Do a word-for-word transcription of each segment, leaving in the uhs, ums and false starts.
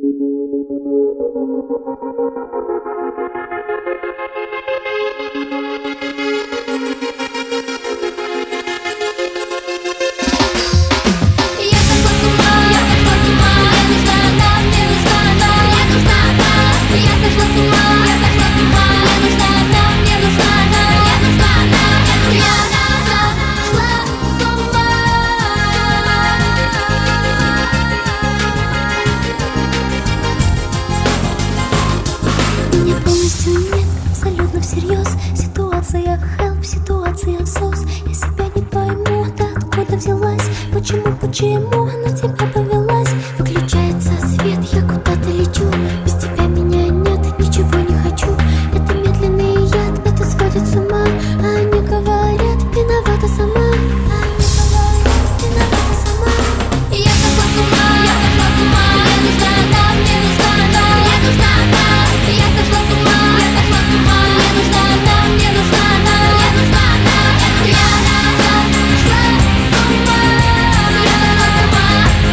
Всерьез ситуация help, ситуация сос. Я себя не пойму, ты откуда взялась? Почему, почему на тебя повелась? Выключается свет, я куда-то лечу. Без тебя меня нет, ничего не хочу. Это медленный яд, это сводит с ума. А они говорят, виновата сама. А они говорят, виновата сама. Я сошла с ума, я сошла с ума. Мне нужна она, мне нужна она, мне нужна она. Я сошла с ума, я сошла с ума. Мне нужна она, мне нужна она, мне нужна она. Я сошла с ума, я сошла с ума.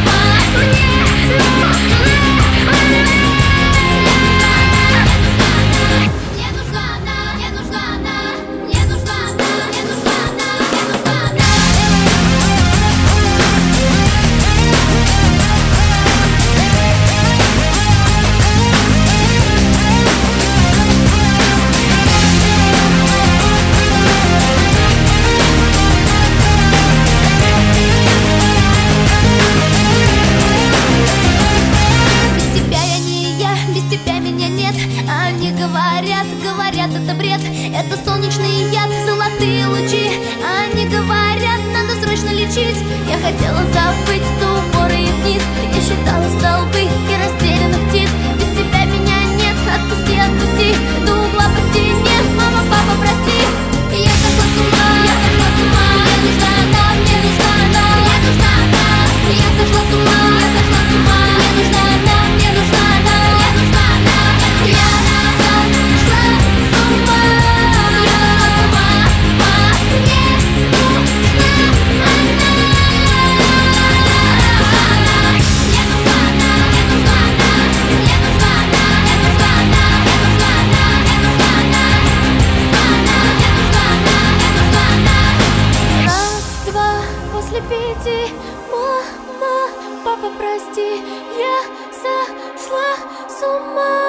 Мне нужна она, мне нужна она, мне нужна она, мне нужна она, мне нужна она. Без тебя я не я, без тебя меня нет. Они говорят, говорят, это бред. Это солнечный яд, золотые лучи. Они говорят, надо срочно лечить. Я хотела забыть до упора и вниз. Я считала столбы и растерянных птиц. Без тебя меня нет, отпусти, отпусти. До угла по стене, мама, папа, прости. Я сошла с ума, я сошла с ума. Мне нужна она, мне нужна она, мне нужна она. Я сошла с ума, я сошла с ума. Мне нужна она, мне нужна она, мне нужна она. Я сошла с ума, я сошла с ума. Мне нужна она, мне нужна она. Мне нужна она, мне нужна она, мне нужна она, мне нужна она, мне нужна она, мне нужна она. Она, мне нужна она, мне нужна она. Раз, два, после пяти. Мама, папа, прости, я сошла с ума.